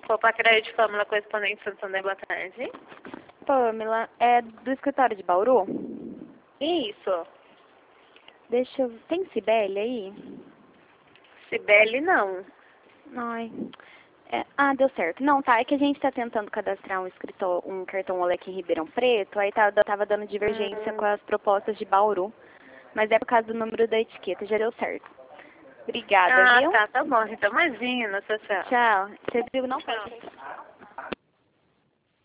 Copa Crédito Fórmula Correspondente Santander, boa tarde. Pamela, é do escritório de Bauru? Isso. Deixa eu... Tem Cibele aí? Cibele, não. Ai... deu certo. Não, tá, é que a gente tá tentando cadastrar um cartão Olé aqui em Ribeirão Preto, aí tava dando divergência com as propostas de Bauru. Mas é por causa do número da etiqueta, já deu certo. Obrigada, viu? Tá bom. Então, imagina, tchau. Tchau. Você viu, não Tchau. pode.